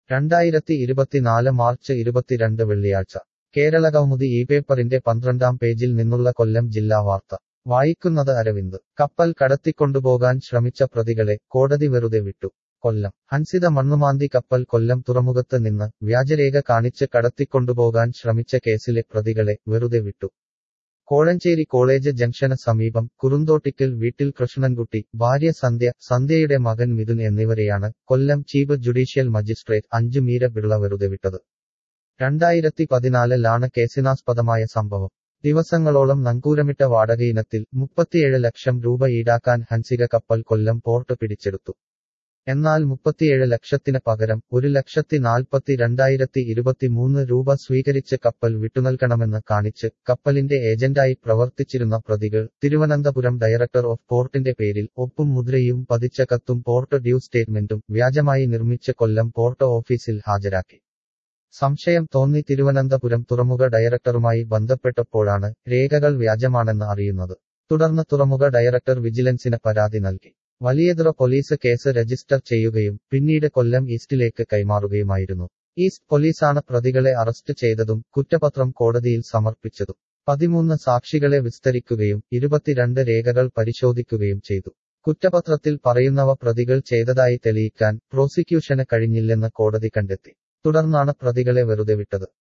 2024 March 22 വെള്ളിയാഴ്ച കേരളകൗമുദി ഈ പേപ്പറിന്റെ 12-ാം പേജിൽ നിന്നുള്ള കൊല്ലം ജില്ലാ വാർത്ത വായിക്കുന്നത് അരവിന്ദ്. കപ്പൽ കടത്തിക്കൊണ്ടുപോകാൻ ശ്രമിച്ച പ്രതികളെ കോടതി വെറുതെ വിട്ടു. കൊല്ലം. ഹൻസിത മണ്ണുമാന്തി കപ്പൽ കൊല്ലം തുറമുഖത്ത് നിന്ന് വ്യാജരേഖ കാണിച്ച് കടത്തിക്കൊണ്ടുപോകാൻ ശ്രമിച്ച കേസിലെ പ്രതികളെ വെറുതെ വിട്ടു. കോഴഞ്ചേരി കോളേജ് ജംഗ്ഷന് സമീപം കുറുന്തോട്ടിക്കൽ വീട്ടിൽ കൃഷ്ണൻകുട്ടി, ഭാര്യ സന്ധ്യ, സന്ധ്യയുടെ മകൻ മിഥുൻ എന്നിവരെയാണ് Kollam chief judicial magistrate 5 Meera Pillai വെറുതെ വിട്ടത്. 2014-ലാണ് കേസിനാസ്പദമായ സംഭവം. ദിവസങ്ങളോളം നങ്കൂരമിട്ട വാടകയിനത്തിൽ 37 ലക്ഷം രൂപ ഈടാക്കാൻ ഹൻസിക കപ്പൽ കൊല്ലം പോർട്ട് പിടിച്ചെടുത്തു. എന്നാൽ 37 ലക്ഷത്തിന് പകരം 1,42,023 രൂപ സ്വീകരിച്ച് കപ്പൽ വിട്ടുനൽകണമെന്ന് കാണിച്ച് കപ്പലിന്റെ ഏജന്റായി പ്രവർത്തിച്ചിരുന്ന പ്രതികൾ തിരുവനന്തപുരം ഡയറക്ടർ ഓഫ് പോർട്ടിന്റെ പേരിൽ ഒപ്പും മുദ്രയും പതിച്ച കത്തും പോർട്ട് ഡ്യൂ സ്റ്റേറ്റ്മെന്റും വ്യാജമായി നിർമ്മിച്ച് കൊല്ലം പോർട്ട് ഓഫീസിൽ ഹാജരാക്കി. സംശയം തോന്നി തിരുവനന്തപുരം തുറമുഖ ഡയറക്ടറുമായി ബന്ധപ്പെട്ടപ്പോഴാണ് രേഖകൾ വ്യാജമാണെന്ന് അറിയുന്നത്. തുടർന്ന് തുറമുഖ ഡയറക്ടർ വിജിലൻസിന് പരാതി നൽകി. വലിയതുറ പോലീസ് കേസ് രജിസ്റ്റർ ചെയ്യുകയും പിന്നീട് കൊല്ലം ഈസ്റ്റിലേക്ക് കൈമാറുകയുമായിരുന്നു. ഈസ്റ്റ് പോലീസാണ് പ്രതികളെ അറസ്റ്റ് ചെയ്തതും കുറ്റപത്രം കോടതിയിൽ സമർപ്പിച്ചതും. 13 സാക്ഷികളെ വിസ്തരിക്കുകയും 22 രേഖകൾ പരിശോധിക്കുകയും ചെയ്തു. കുറ്റപത്രത്തിൽ പറയുന്നവ പ്രതികൾ ചെയ്തതായി തെളിയിക്കാൻ പ്രോസിക്യൂഷന് കഴിഞ്ഞില്ലെന്ന് കോടതി കണ്ടെത്തി. തുടർന്നാണ് പ്രതികളെ വെറുതെ വിട്ടത്.